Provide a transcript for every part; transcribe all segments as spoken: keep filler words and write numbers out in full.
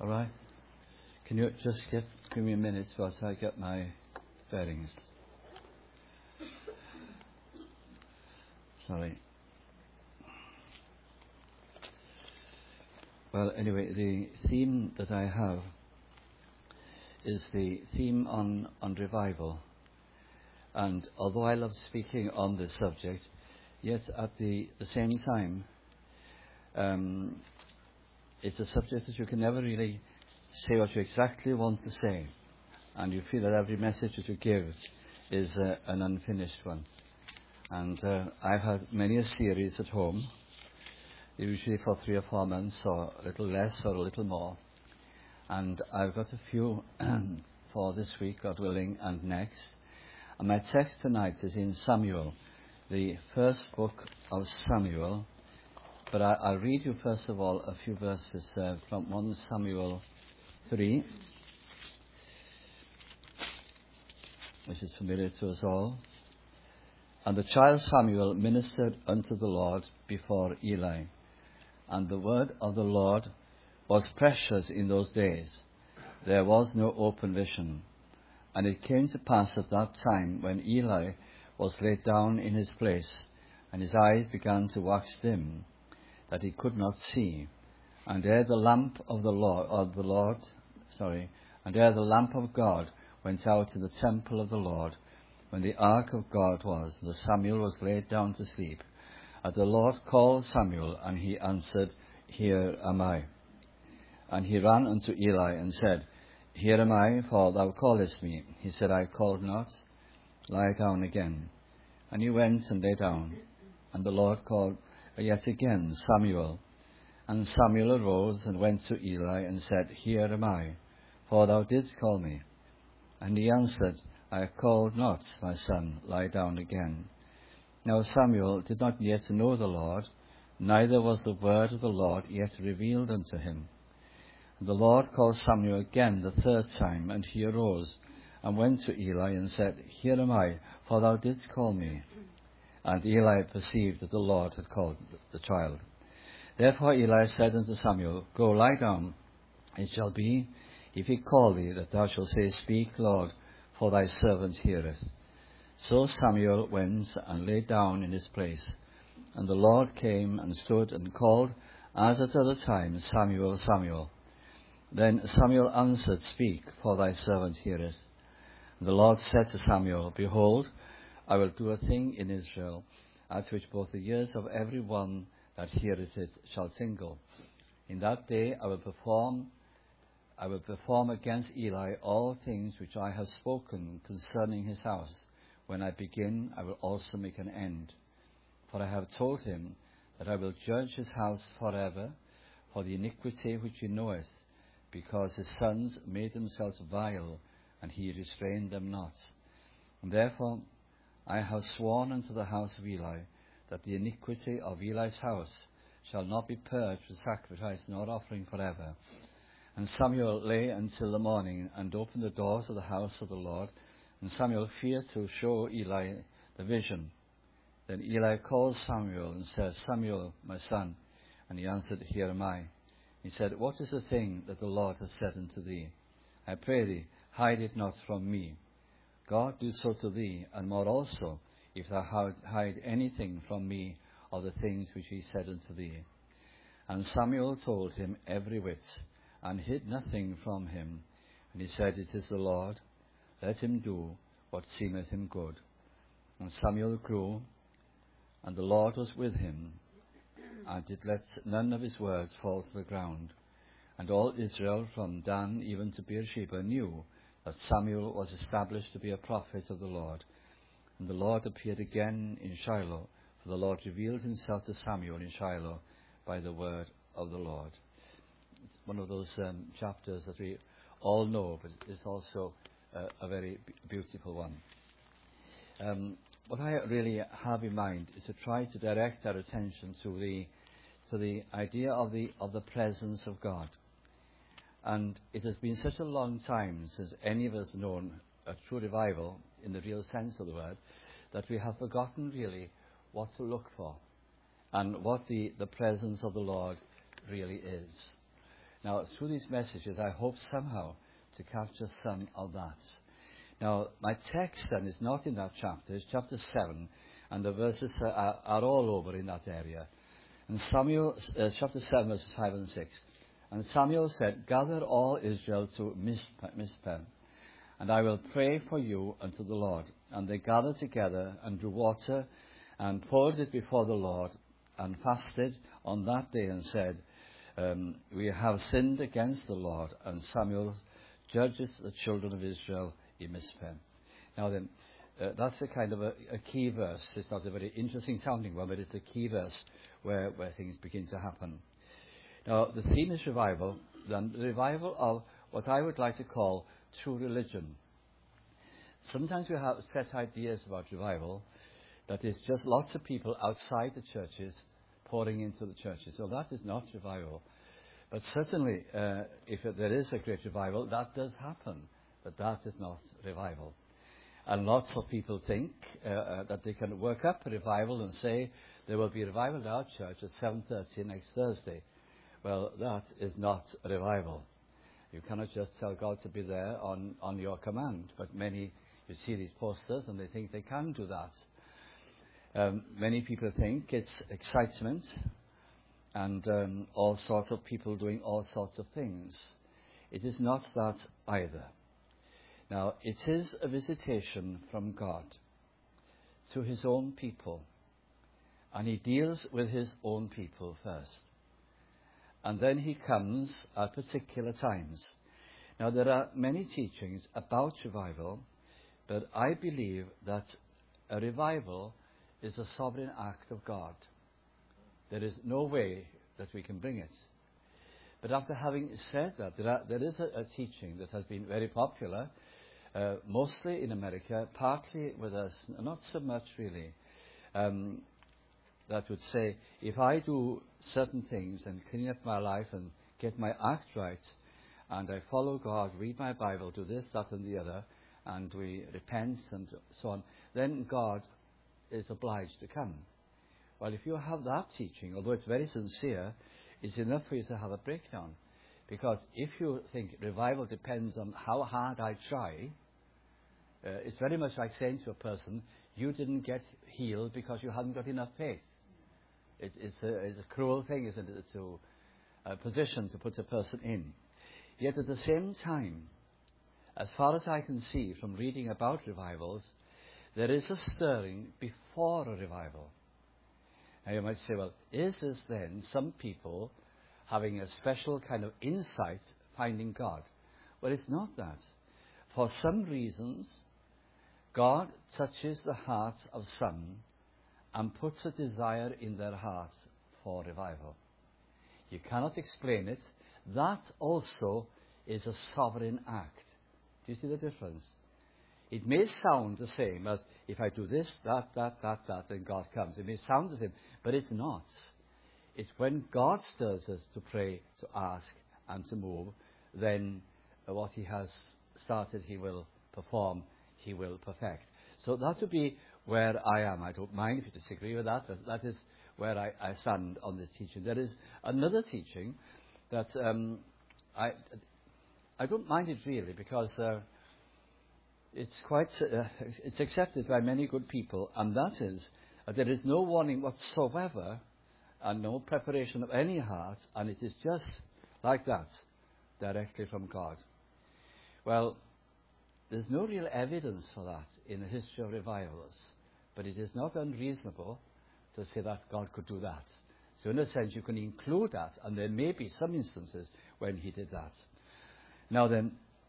All right? Can you just get, give me a minute whilst I get my bearings? Sorry. Well, anyway, the theme that I have is the theme on, on revival. And although I love speaking on this subject, yet at the, the same time, um, it's a subject that you can never really say what you exactly want to say. And you feel that every message that you give is uh, an unfinished one. And uh, I've had many a series at home, usually for three or four months, or a little less or a little more. And I've got a few for this week, God willing, and next. And my text tonight is in Samuel, the first book of Samuel. But I, I'll read you first of all a few verses uh, from First Samuel three, which is familiar to us all. And the child Samuel ministered unto the Lord before Eli. And the word of the Lord was precious in those days. There was no open vision. And it came to pass at that time, when Eli was laid down in his place, and his eyes began to wax dim, that he could not see. And ere the lamp of the Lord, of the Lord, sorry, and ere the lamp of God went out in the temple of the Lord, when the ark of God was, and Samuel was laid down to sleep, and the Lord called Samuel, and he answered, Here am I. And he ran unto Eli and said, Here am I, for thou callest me. He said, I called not, lie down again. And he went and lay down. And the Lord called yet again, Samuel. And Samuel arose and went to Eli and said, Here am I, for thou didst call me. And he answered, I called not, my son, lie down again. Now Samuel did not yet know the Lord, neither was the word of the Lord yet revealed unto him. And the Lord called Samuel again the third time, and he arose and went to Eli and said, Here am I, for thou didst call me. And Eli perceived that the Lord had called the child. Therefore Eli said unto Samuel, Go lie down. It shall be, if he call thee, that thou shalt say, Speak, Lord, for thy servant heareth. So Samuel went and lay down in his place. And the Lord came and stood and called, as at other times, Samuel, Samuel. Then Samuel answered, Speak, for thy servant heareth. And the Lord said to Samuel, Behold, I will do a thing in Israel, at which both the ears of every one that heareth it shall tingle. In that day I will perform I will perform against Eli all things which I have spoken concerning his house. When I begin, I will also make an end. For I have told him that I will judge his house forever for the iniquity which he knoweth, because his sons made themselves vile, and he restrained them not. And therefore I have sworn unto the house of Eli, that the iniquity of Eli's house shall not be purged with sacrifice nor offering forever. And Samuel lay until the morning, and opened the doors of the house of the Lord. And Samuel feared to show Eli the vision. Then Eli called Samuel and said, Samuel, my son. And he answered, Here am I. He said, What is the thing that the Lord has said unto thee? I pray thee, hide it not from me. God do so to thee, and more also, if thou hide anything from me of the things which he said unto thee. And Samuel told him every whit, and hid nothing from him. And he said, It is the Lord, let him do what seemeth him good. And Samuel grew, and the Lord was with him, and did let none of his words fall to the ground. And all Israel, from Dan even to Beersheba, knew that Samuel was established to be a prophet of the Lord. And the Lord appeared again in Shiloh, for the Lord revealed himself to Samuel in Shiloh by the word of the Lord. It's one of those um, chapters that we all know, but it's also uh, a very b- beautiful one. Um, what I really have in mind is to try to direct our attention to the to the idea of the of the presence of God. And it has been such a long time since any of us known a true revival in the real sense of the word, that we have forgotten really what to look for and what the, the presence of the Lord really is. Now, through these messages, I hope somehow to capture some of that. Now, my text then is not in that chapter, it's chapter seven, and the verses are, are, are all over in that area. And Samuel, uh, chapter seven, verses five and six. And Samuel said, "Gather all Israel to Mizpah, and I will pray for you unto the Lord." And they gathered together and drew water and poured it before the Lord and fasted on that day and said, um, "We have sinned against the Lord." And Samuel judges the children of Israel in Mizpah. Now then, uh, that's a kind of a, a key verse. It's not a very interesting sounding one, but it's a key verse where, where things begin to happen. Now, the theme is revival, then the revival of what I would like to call true religion. Sometimes we have set ideas about revival that is just lots of people outside the churches pouring into the churches. So that is not revival. But certainly, uh, if there is a great revival, that does happen. But that is not revival. And lots of people think uh, uh, that they can work up a revival and say there will be a revival at our church at seven thirty next Thursday. Well, that is not a revival. You cannot just tell God to be there on, on your command. But many, you see these posters and they think they can do that. Um, many people think it's excitement and um, all sorts of people doing all sorts of things. It is not that either. Now, it is a visitation from God to his own people. And he deals with his own people first. And then he comes at particular times. Now, there are many teachings about revival, but I believe that a revival is a sovereign act of God. There is no way that we can bring it. But after having said that, there, are, there is a, a teaching that has been very popular, uh, mostly in America, partly with us, not so much really, um, that would say, if I do certain things and clean up my life and get my act right, and I follow God, read my Bible, do this, that and the other, and we repent and so on, then God is obliged to come. Well, if you have that teaching, although it's very sincere, it's enough for you to have a breakdown. Because if you think revival depends on how hard I try, uh, it's very much like saying to a person, you didn't get healed because you hadn't got enough faith. It, it's, a, it's a cruel thing, isn't it, to a position to put a person in. Yet at the same time, as far as I can see from reading about revivals, there is a stirring before a revival. Now you might say, well, is this then some people having a special kind of insight finding God? Well, it's not that. For some reasons, God touches the hearts of some and puts a desire in their hearts for revival. You cannot explain it. That also is a sovereign act. Do you see the difference? It may sound the same as if I do this, that, that, that, that, then God comes. It may sound the same, but it's not. It's when God stirs us to pray, to ask, and to move, then what he has started, he will perform, he will perfect. So that would be where I am. I don't mind if you disagree with that, but that is where I, I stand on this teaching. There is another teaching that um, I, I don't mind it really, because uh, it's quite uh, it's accepted by many good people, and that is uh, there is no warning whatsoever and no preparation of any heart, and it is just like that, directly from God. Well, there's no real evidence for that in the history of revivals, but it is not unreasonable to say that God could do that. So in a sense, you can include that, and there may be some instances when he did that. Now then,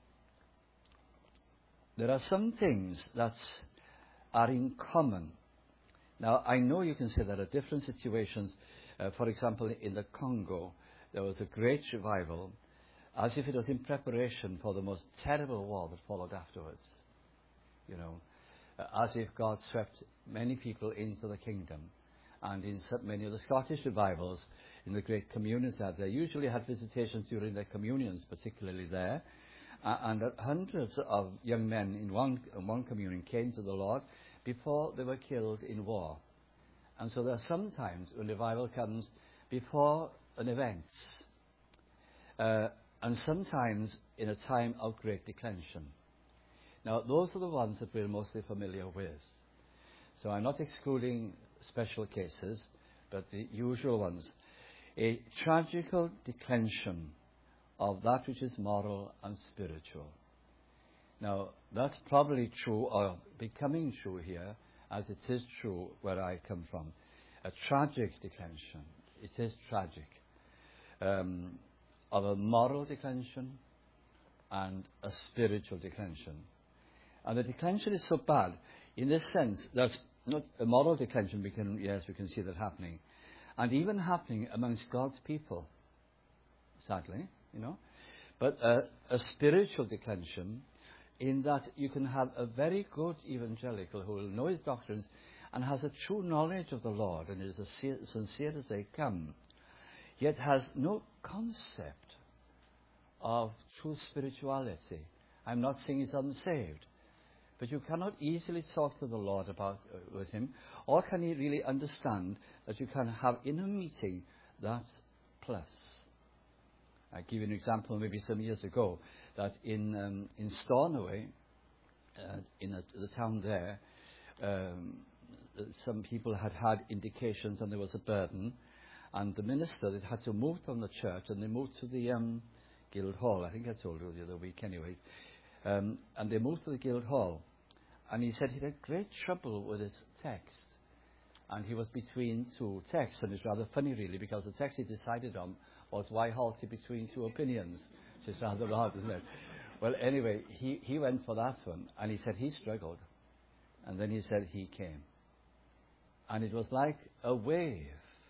there are some things that are in common. Now, I know you can say there are different situations. Uh, for example, in the Congo, there was a great revival, as if it was in preparation for the most terrible war that followed afterwards. You know, uh, as if God swept many people into the kingdom. And in so many of the Scottish revivals, in the great communions that they usually had visitations during their communions, particularly there. Uh, and uh, hundreds of young men in one, in one communion came to the Lord before they were killed in war. And so there are sometimes when revival comes before an event. uh, and sometimes in a time of great declension. Now, those are the ones that we're mostly familiar with. So I'm not excluding special cases, but the usual ones. A tragical declension of that which is moral and spiritual. Now, that's probably true, or becoming true here, as it is true where I come from. A tragic declension. It is tragic. Um, of a moral declension and a spiritual declension. And the declension is so bad in this sense that not a moral declension, we can, yes, we can see that happening. And even happening amongst God's people, sadly, you know. But a, a spiritual declension in that you can have a very good evangelical who will know his doctrines and has a true knowledge of the Lord and is as sincere as they come, yet has no concept of true spirituality. I'm not saying he's unsaved, but you cannot easily talk to the Lord about uh, with him, or can he really understand that you can have in a meeting that plus. I'll give you an example maybe some years ago, that in um, in Stornoway, uh, in a, the town there, um, some people had had indications and there was a burden, and the minister that had to move from the church, and they moved to the um, Guildhall. I think I told you the other week anyway. Um, and they moved to the Guildhall, and he said he had great trouble with his text, and he was between two texts, and it's rather funny really, because the text he decided on was why halt he between two opinions, which is rather odd, isn't it? Well, anyway, he, he went for that one, and he said he struggled, and then he said he came, and it was like a wave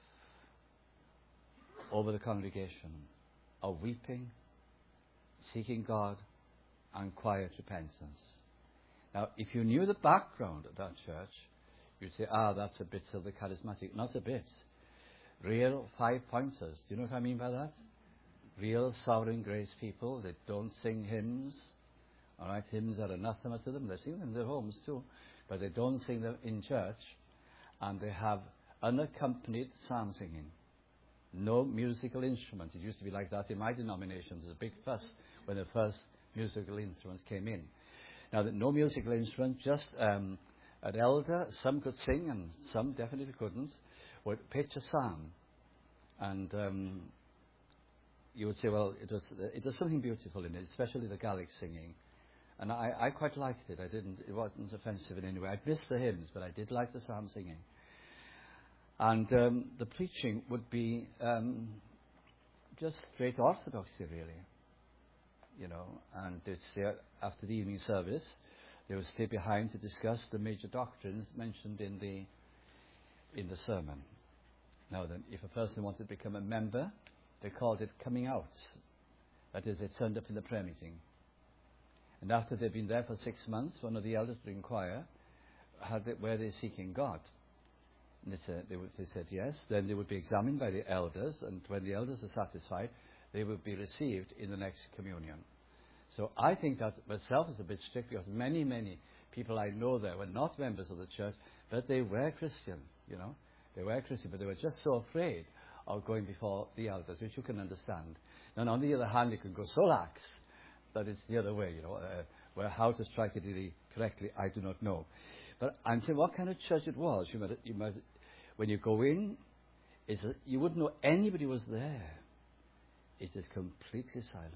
over the congregation, a weeping, seeking God, and quiet repentance. Now, if you knew the background of that church, you'd say, ah, that's a bit of the charismatic. Not a bit. Real five-pointers. Do you know what I mean by that? Real sovereign grace people. They don't sing hymns. All right, hymns are anathema to them. They sing them in their homes too, but they don't sing them in church. And they have unaccompanied psalm singing. No musical instrument. It used to be like that in my denomination. There's a big fuss when the first musical instruments came in. Now, no musical instrument, just um, an elder, some could sing and some definitely couldn't, would pitch a psalm. And um, you would say, well, it was, it was something beautiful in it, especially the Gaelic singing. And I, I quite liked it. I didn't, it wasn't offensive in any way. I missed the hymns, but I did like the psalm singing. And um, the preaching would be um, just straight orthodoxy, really. You know, and they'd say after the evening service, they would stay behind to discuss the major doctrines mentioned in the in the sermon. Now then, if a person wanted to become a member, they called it coming out. That is, they turned up in the prayer meeting. And after they'd been there for six months, one of the elders would inquire, had they, were they seeking God? And they said, they, would, they said yes. Then they would be examined by the elders, and when the elders are satisfied, they would be received in the next communion. So I think that myself is a bit strict, because many, many people I know there were not members of the church, but they were Christian, you know. They were Christian, but they were just so afraid of going before the elders, which you can understand. And on the other hand, you can go so lax that it's the other way, you know. Uh, where how to strike it really correctly, I do not know. But I'm saying what kind of church it was. You might, you might, when you go in, it's a, you wouldn't know anybody was there. It is completely silent.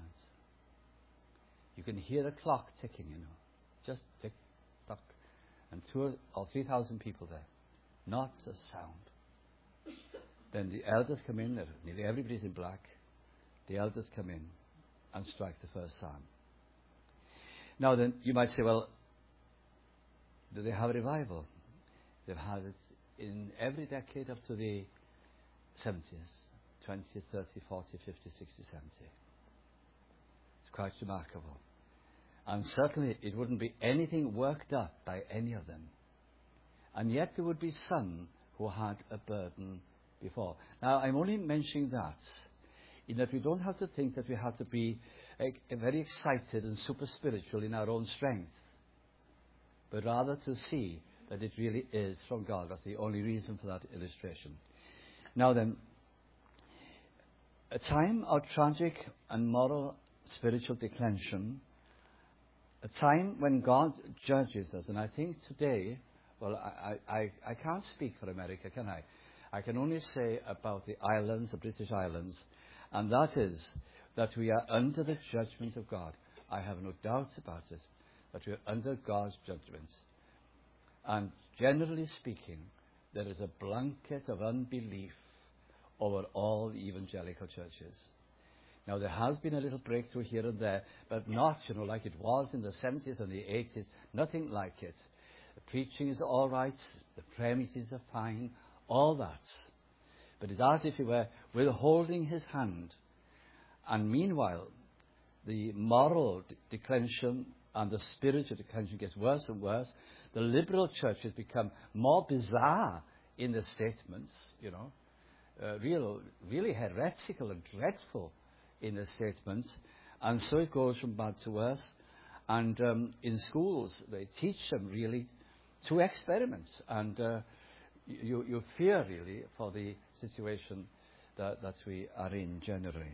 You can hear the clock ticking, you know. Just tick, tock. And two or three thousand people there. Not a sound. Then the elders come in, nearly everybody's in black. The elders come in and strike the first psalm. Now then, you might say, well, do they have a revival? They've had it in every decade up to the seventies. twenty, thirty, forty, fifty, sixty, seventy. It's quite remarkable. And certainly it wouldn't be anything worked up by any of them. And yet there would be some who had a burden before. Now, I'm only mentioning that in that we don't have to think that we have to be uh, very excited and super spiritual in our own strength, but rather to see that it really is from God. That's the only reason for that illustration. Now then, A time of tragic and moral spiritual declension, a time when God judges us. And I think today, well, I, I, I can't speak for America, can I? I can only say about the islands, the British Islands, and that is that we are under the judgment of God. I have no doubt about it, that we are under God's judgment. And generally speaking, there is a blanket of unbelief over all evangelical churches. Now, there has been a little breakthrough here and there, but not, you know, like it was in the seventies and the eighties, nothing like it. The preaching is all right, the prayer meetings are fine, all that. But it's as if he were withholding his hand. And meanwhile, the moral de- declension and the spiritual declension gets worse and worse. The liberal churches become more bizarre in their statements, you know, uh, real, really heretical and dreadful in their statements. And so it goes from bad to worse. And um, in schools, they teach them really to experiment. And uh, you, you fear really for the situation that, that we are in generally.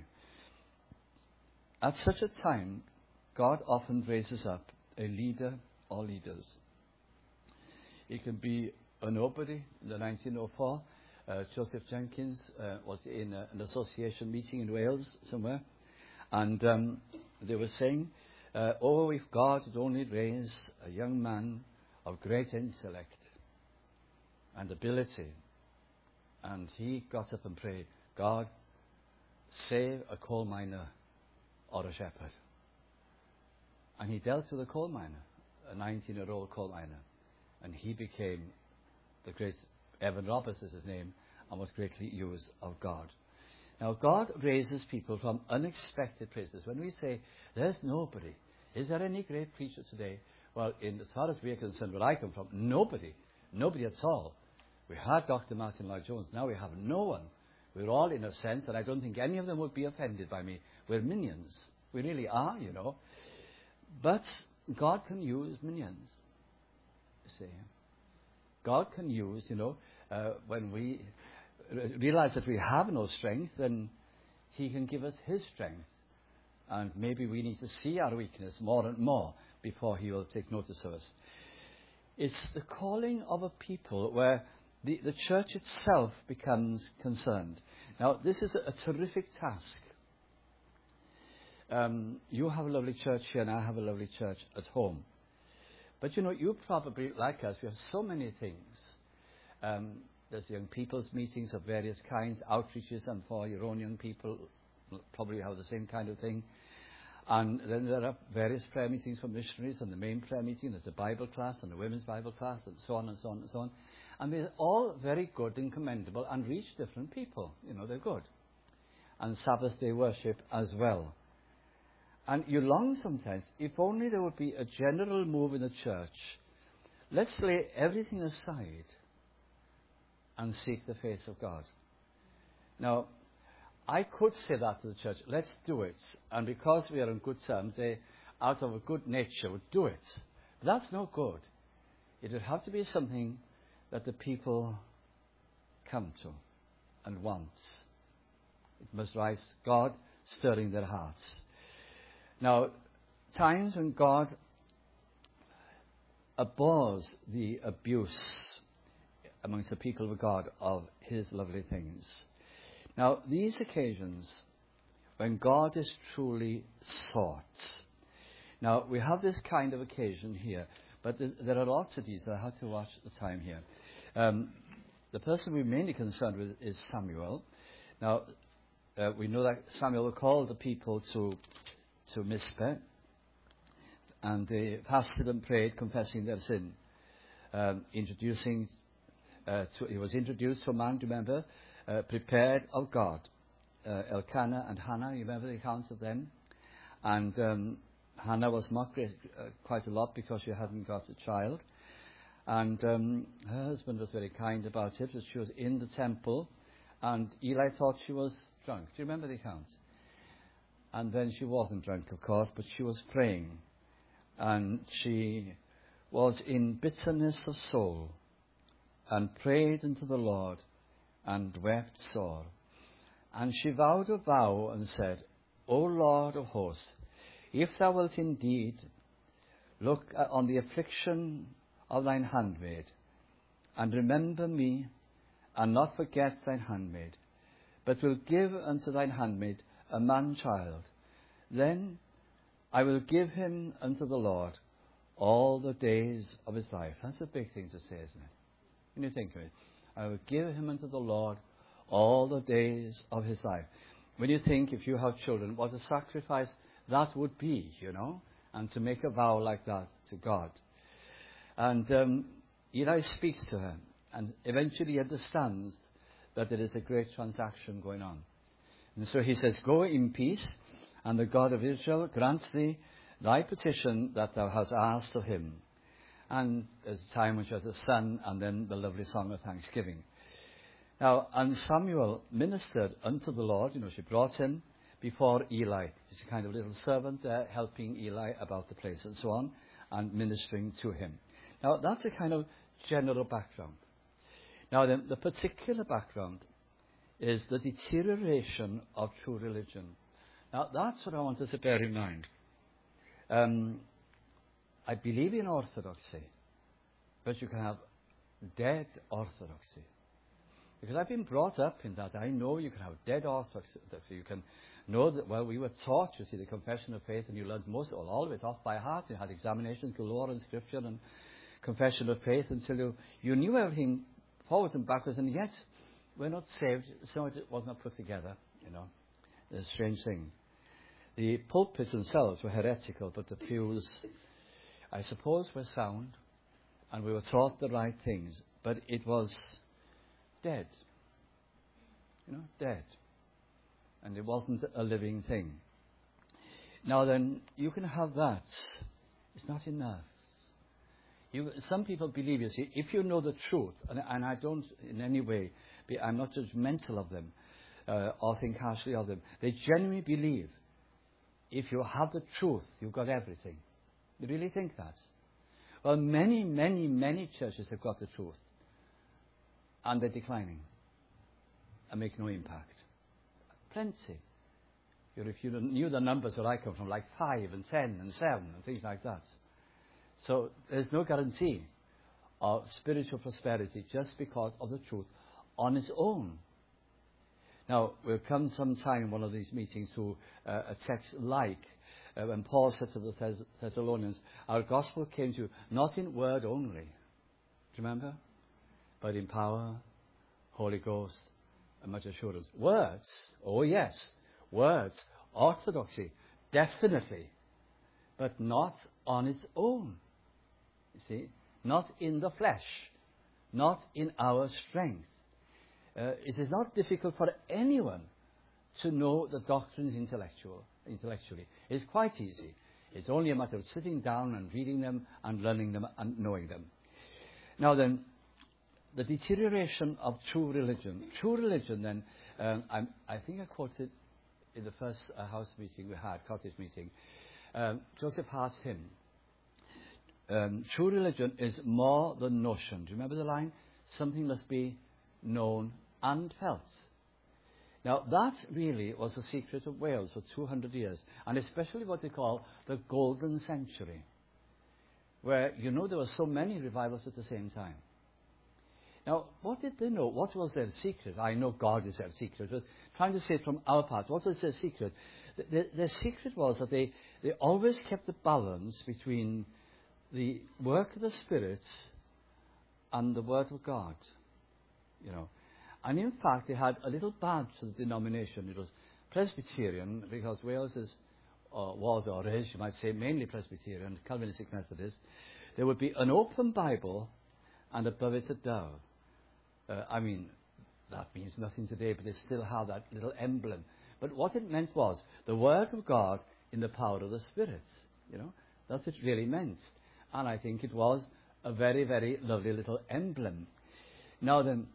At such a time, God often raises up a leader or leaders. It can be a nobody. In the nineteen oh four, uh, Joseph Jenkins uh, was in a, an association meeting in Wales somewhere, and um, they were saying, uh, oh, if God would only raise a young man of great intellect and ability. And he got up and prayed, God, save a coal miner or a shepherd. And he dealt with a coal miner, a nineteen-year-old coal miner. And he became the great, Evan Roberts is his name, and was greatly used of God. Now, God raises people from unexpected places. When we say, there's nobody, is there any great preacher today? Well, in as far as we are concerned, where I come from, nobody, nobody at all. We had Doctor Martin Lloyd-Jones, now we have no one. We're all, in a sense, and I don't think any of them would be offended by me. We're minions. We really are, you know. But God can use minions. See, God can use, you know, uh, when we realize that we have no strength, then he can give us his strength. And maybe we need to see our weakness more and more before he will take notice of us. It's the calling of a people where the, the church itself becomes concerned. Now, this is a, a terrific task. Um, you have a lovely church here, and I have a lovely church at home. But, you know, you probably, like us, we have so many things. Um, there's young people's meetings of various kinds, outreaches, and for your own young people, probably have the same kind of thing. And then there are various prayer meetings for missionaries, and the main prayer meeting, there's a Bible class, and a women's Bible class, and so on and so on and so on. And they're all very good and commendable and reach different people. You know, they're good. And Sabbath day worship as well. And you long sometimes, if only there would be a general move in the church, let's lay everything aside and seek the face of God. Now, I could say that to the church, let's do it. And because we are on good terms, they, out of a good nature, would do it. But that's no good. It would have to be something that the people come to and want. It must rise God stirring their hearts. Now, times when God abhors the abuse amongst the people of God of his lovely things. Now, these occasions when God is truly sought. Now, we have this kind of occasion here, but there are lots of these, so I have to watch the time here. Um, the person we're mainly concerned with is Samuel. Now, uh, we know that Samuel called the people to to Mizpeh, and they fasted and prayed, confessing their sin. Um, introducing, uh, to, he was introduced to a man, do you remember, uh, prepared of God. Uh, Elkanah and Hannah, you remember the account of them? And um, Hannah was mocked uh, quite a lot because she hadn't got a child. And um, her husband was very kind about it, but she was in the temple, and Eli thought she was drunk. Do you remember the account? And then she wasn't drunk, of course, but she was praying. And she was in bitterness of soul and prayed unto the Lord and wept sore. And she vowed a vow and said, O Lord of hosts, if thou wilt indeed look on the affliction of thine handmaid, and remember me, and not forget thine handmaid, but will give unto thine handmaid a man-child, then I will give him unto the Lord all the days of his life. That's a big thing to say, isn't it? When you think of it, I will give him unto the Lord all the days of his life. When you think, if you have children, what a sacrifice that would be, you know, and to make a vow like that to God. And um, Eli speaks to her, and eventually he understands that there is a great transaction going on. And so he says, go in peace, and the God of Israel grants thee thy petition that thou hast asked of him. And there's a time when she has a son, and then the lovely song of thanksgiving. Now, and Samuel ministered unto the Lord. You know, she brought him before Eli. He's a kind of little servant there, helping Eli about the place and so on, and ministering to him. Now, that's a kind of general background. Now, then, the particular background is the deterioration of true religion. Now, that's what I want us to bear in mind. Um, I believe in orthodoxy, but you can have dead orthodoxy. Because I've been brought up in that. I know you can have dead orthodoxy. You can know that, well, we were taught, you see, the confession of faith, and you learned most, or all of it off by heart. You had examinations, galore in Scripture, and confession of faith until you, you knew everything forwards and backwards, and yet we're not saved, so it was not put together, you know. It's a strange thing. The pulpits themselves were heretical, but the pews, I suppose, were sound, and we were taught the right things, but it was dead. You know, dead. And it wasn't a living thing. Now then, you can have that. It's not enough. You, some people believe, you see, if you know the truth, and, and I don't in any way, be, I'm not judgmental of them, uh, or think harshly of them. They genuinely believe, if you have the truth, you've got everything. They really think that. Well, many, many, many churches have got the truth. And they're declining and make no impact. Plenty. You know, if you knew the numbers where I come from, like five and ten and seven and things like that. So there's no guarantee of spiritual prosperity just because of the truth on its own. Now, we'll come sometime in one of these meetings to uh, a text like uh, when Paul said to the Thess- Thessalonians, our gospel came to you not in word only. Do you remember? But in power, Holy Ghost, and much assurance. Words, oh yes, words, orthodoxy, definitely, but not on its own. You see, not in the flesh, not in our strength. Uh, it is not difficult for anyone to know the doctrines intellectual, intellectually. It's quite easy. It's only a matter of sitting down and reading them and learning them and knowing them. Now then, the deterioration of true religion. True religion, then, um, I'm, I think I quoted in the first uh, house meeting we had, cottage meeting, um, Joseph Hart's hymn. Um, true religion is more than notion. Do you remember the line? Something must be known and felt. Now, that really was the secret of Wales for two hundred years, and especially what they call the golden century, where, you know, there were so many revivals at the same time. Now, what did they know? What was their secret? I know God is their secret, but trying to say it from our part, what was their secret? The, the, their secret was that they, they always kept the balance between the work of the Spirit and the Word of God, you know. And in fact, they had a little badge to the denomination. It was Presbyterian, because Wales is, or was or is, you might say, mainly Presbyterian, Calvinistic Methodist. There would be an open Bible, and above it a dove. Uh, I mean, that means nothing today, but they still have that little emblem. But what it meant was the Word of God in the power of the Spirit. You know, that's what it really meant. And I think it was a very, very lovely little emblem. Now then,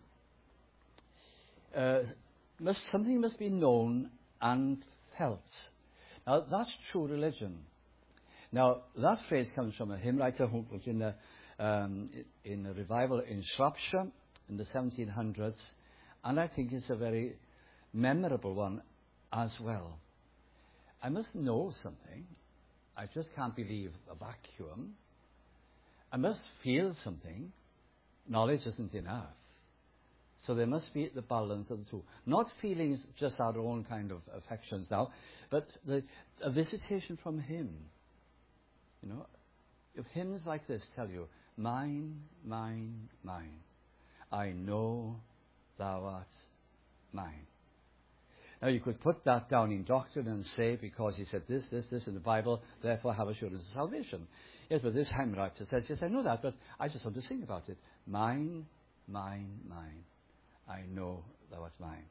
uh, must, something must be known and felt. Now, that's true religion. Now, that phrase comes from a hymn writer who was in a, um, in a revival in Shropshire in the seventeen hundreds, and I think it's a very memorable one as well. I must know something. I just can't believe a vacuum. I must feel something. Knowledge isn't enough. So there must be the balance of the two. Not feelings, just our own kind of affections now, but the, a visitation from Him. You know, if hymns like this tell you, mine, mine, mine, I know thou art mine. Now you could put that down in doctrine and say, because he said this, this, this in the Bible, therefore have assurance of salvation. Yes, but this hymn writer says, yes, I know that, but I just want to sing about it. Mine, mine, mine, I know thou art mine.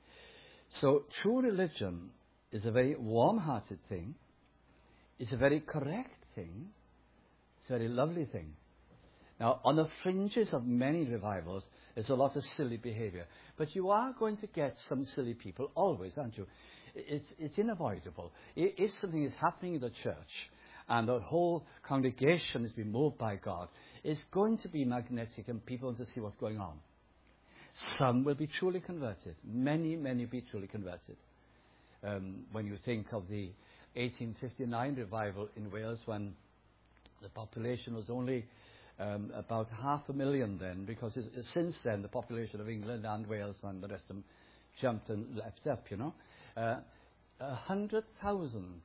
So true religion is a very warm-hearted thing. It's a very correct thing. It's a very lovely thing. Now, on the fringes of many revivals, there's a lot of silly behavior. But you are going to get some silly people always, aren't you? It's, it's unavoidable. If something is happening in the church and the whole congregation is being moved by God, it's going to be magnetic and people want to see what's going on. Some will be truly converted. Many, many be truly converted. Um, when you think of the eighteen fifty-nine revival in Wales, when the population was only um, about half a million then, because it's, it's since then the population of England and Wales and the rest of them jumped and leapt up, you know. Uh, a hundred thousand,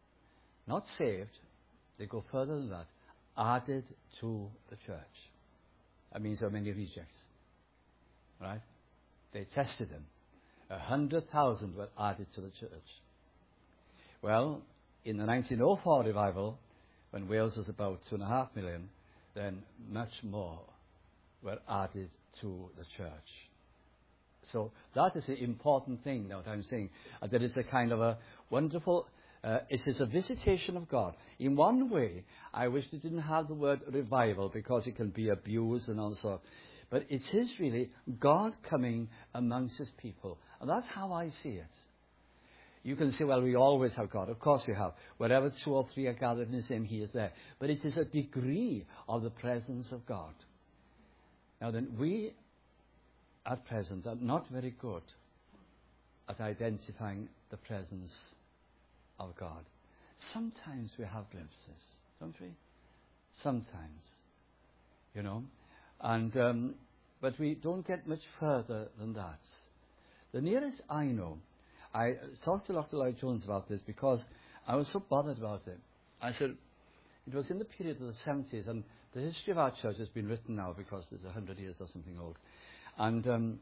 not saved, they go further than that, added to the church. That means how many rejects, right? They tested them. A hundred thousand were added to the church. Well, in the nineteen oh four revival, when Wales was about two and a half million, then much more were added to the church. So that is the important thing now that I'm saying. Uh, that it's a kind of a wonderful, uh, it is a visitation of God. In one way, I wish it didn't have the word revival because it can be abused and also. But it is really God coming amongst His people. And that's how I see it. You can say, well, we always have God. Of course we have. Wherever two or three are gathered in His name, He is there. But it is a degree of the presence of God. Now then, we at present are not very good at identifying the presence of God. Sometimes we have glimpses, don't we? Sometimes, you know. And um, but we don't get much further than that. The nearest I know, I talked to Doctor Lloyd Jones about this because I was so bothered about it. I said, it was in the period of the seventies, and the history of our church has been written now because it's a hundred years or something old. And um,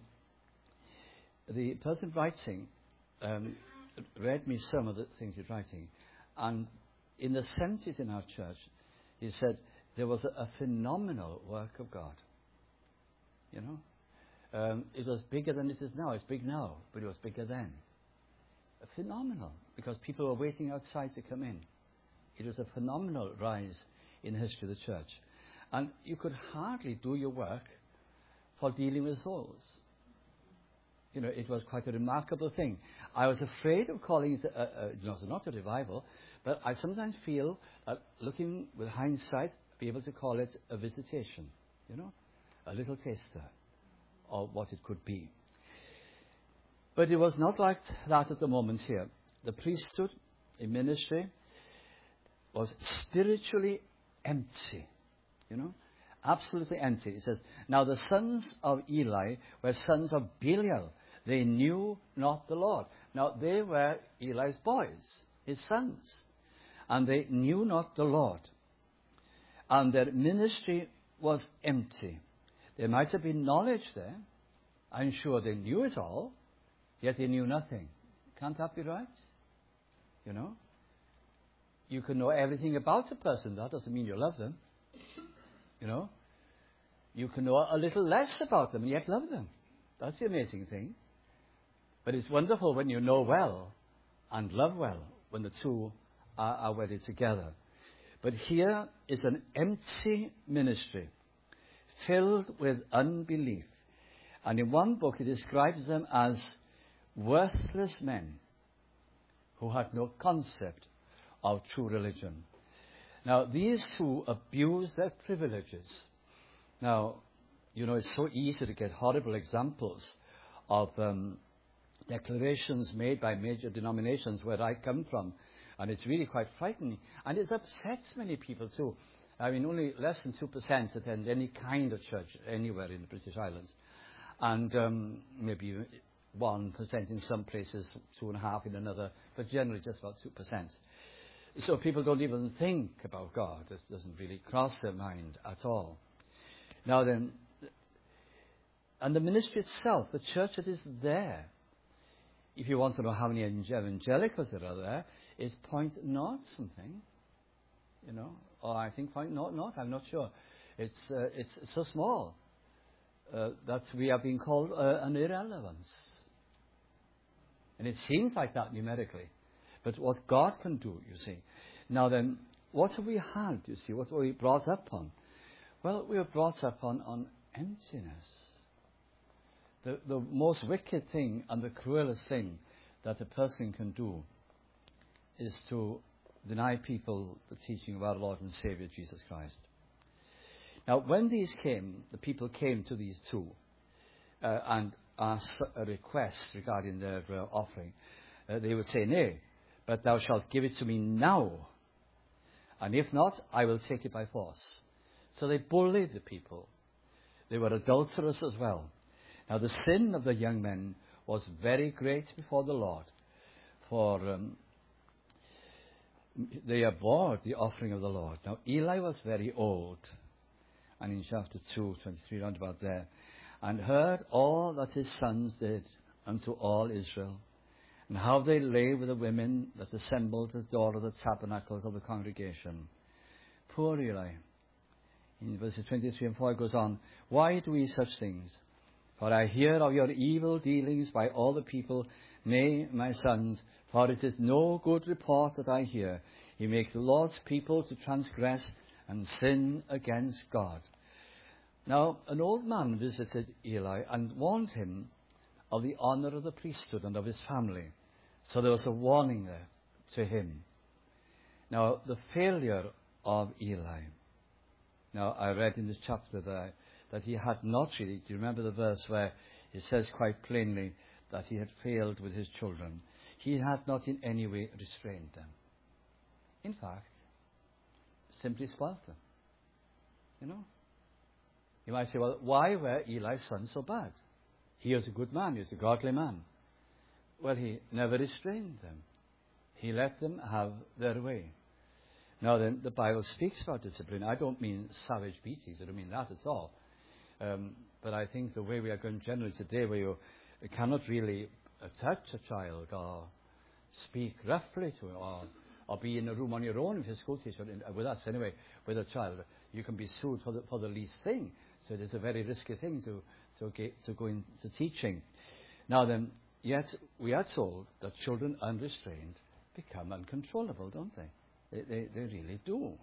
the person writing um, read me some of the things he's writing. And in the seventies in our church, he said there was a, a phenomenal work of God. You know? Um, it was bigger than it is now. It's big now, but it was bigger then. Phenomenal, because people were waiting outside to come in. It was a phenomenal rise in the history of the church. And you could hardly do your work for dealing with souls. You know, it was quite a remarkable thing. I was afraid of calling it, a, a, you know, not a revival, but I sometimes feel that looking with hindsight, be able to call it a visitation, you know, a little taster of what it could be. But it was not like that at the moment here. The priesthood in ministry was spiritually empty, you know, absolutely empty. It says, now the sons of Eli were sons of Belial. They knew not the Lord. Now they were Eli's boys, his sons, and they knew not the Lord. And their ministry was empty. There might have been knowledge there. I'm sure they knew it all. Yet they knew nothing. Can't that be right? You know? You can know everything about a person. That doesn't mean you love them. You know? You can know a little less about them and yet love them. That's the amazing thing. But it's wonderful when you know well and love well, when the two are, are wedded together. But here is an empty ministry filled with unbelief. And in one book it describes them as worthless men who had no concept of true religion. Now, these two abused their privileges. Now, you know, it's so easy to get horrible examples of um, declarations made by major denominations where I come from, and it's really quite frightening. And it upsets many people too. I mean, only less than two percent attend any kind of church anywhere in the British Islands. And um, maybe one percent in some places, two and a half in another, but generally just about two percent. So people don't even think about God. It doesn't really cross their mind at all. Now then, and the ministry itself, the church that is there, if you want to know how many evangelicals there are there, is point naught something, you know, or I think point naught naught, I'm not sure. It's, uh, it's so small uh, that we are being called uh, an irrelevance. And it seems like that numerically. But what God can do, you see. Now then, what have we had, you see? What were we brought up on? Well, we were brought up on, on emptiness. The, the most wicked thing and the cruelest thing that a person can do is to deny people the teaching of our Lord and Savior Jesus Christ. Now, when these came, the people came to these two uh, and asked a request regarding their uh, offering. Uh, they would say, "Nay, but thou shalt give it to me now, and if not, I will take it by force." So they bullied the people. They were adulterous as well. Now the sin of the young men was very great before the Lord, for um, they abhorred the offering of the Lord. Now Eli was very old, and in chapter two, twenty-three, round about there, and heard all that his sons did unto all Israel, and how they lay with the women that assembled at the door of the tabernacles of the congregation. Poor Eli. In verses twenty-three and four it goes on, "Why do ye such things? For I hear of your evil dealings by all the people. Nay, my sons, for it is no good report that I hear. Ye make the Lord's people to transgress and sin against God." Now, an old man visited Eli and warned him of the honor of the priesthood and of his family. So there was a warning there to him. Now, the failure of Eli. Now, I read in this chapter there that he had not really, do you remember the verse where it says quite plainly that he had failed with his children? He had not in any way restrained them. In fact, simply spoilt them. You know? You might say, well, why were Eli's sons so bad? He was a good man, he was a godly man. Well, he never restrained them. He let them have their way. Now then, the Bible speaks about discipline. I don't mean savage beatings. I don't mean that at all. Um, but I think the way we are going generally today, where you cannot really touch a child or speak roughly to him or, or be in a room on your own with a school teacher, with us anyway, with a child, you can be sued for the, for the least thing. So it is a very risky thing to, to, get, to go into teaching. Now then, yet we are told that children unrestrained become uncontrollable, don't they? They, they, they really do.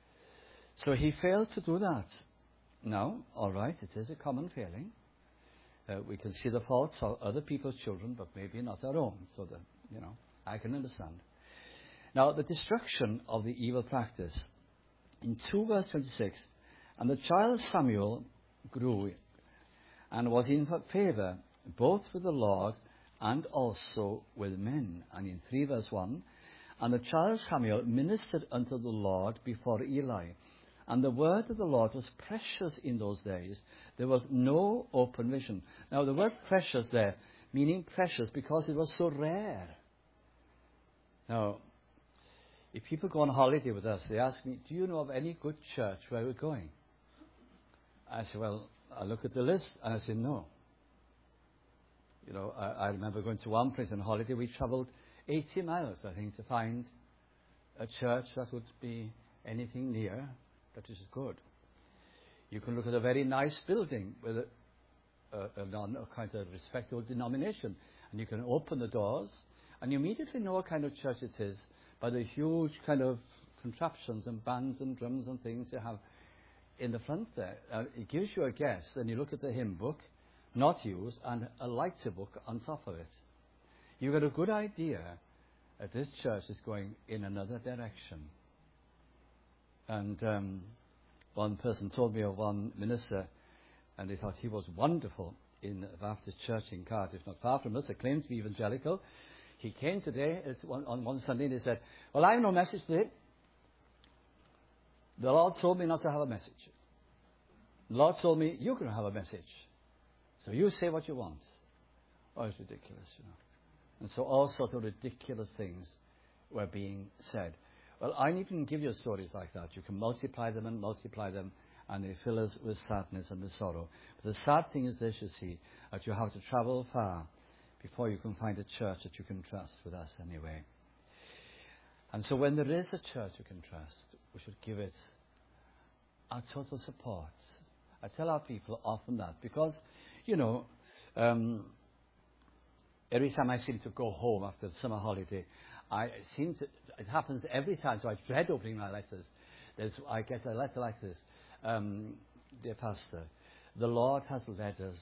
So he failed to do that. Now, all right, it is a common failing. Uh, we can see the faults of other people's children, but maybe not our own. So, that, you know, I can understand. Now, the destruction of the evil practice. In two verse twenty-six, "And the child Samuel grew and was in favour both with the Lord and also with men." And in three verse one, "And the child Samuel ministered unto the Lord before Eli. And the word of the Lord was precious in those days. There was no open vision." Now the word precious there, meaning precious because it was so rare. Now, if people go on holiday with us, they ask me, "Do you know of any good church where we're going?" I say, well, I look at the list and I say, no. You know, I, I remember going to one place on holiday. We travelled eighty miles, I think, to find a church that would be anything near that is good. You can look at a very nice building with a, a, a, non, a kind of respectable denomination, and you can open the doors, and you immediately know what kind of church it is by the huge kind of contraptions and bands and drums and things you have in the front there. Uh, it gives you a guess. Then you look at the hymn book, not used, and a lighter book on top of it. You get a good idea that this church is going in another direction. And um, one person told me of one minister, and they thought he was wonderful. in a Baptist church in Cardiff, not far from us, that claims to be evangelical. He came today it's one, on one Sunday and he said, well, I have no message today. The Lord told me not to have a message. The Lord told me, you're going to have a message. So you say what you want. Oh, it's ridiculous, you know. And so all sorts of ridiculous things were being said. Well, I needn't give you stories like that. You can multiply them and multiply them, and they fill us with sadness and with sorrow. But the sad thing is this, you see, that you have to travel far before you can find a church that you can trust, with us anyway. And so when there is a church you can trust, we should give it our total support. I tell our people often that because, you know, um, every time I seem to go home after the summer holiday, I seem to, it happens every time, so I dread opening my letters. There's, I get a letter like this. Um, dear Pastor, the Lord has led us.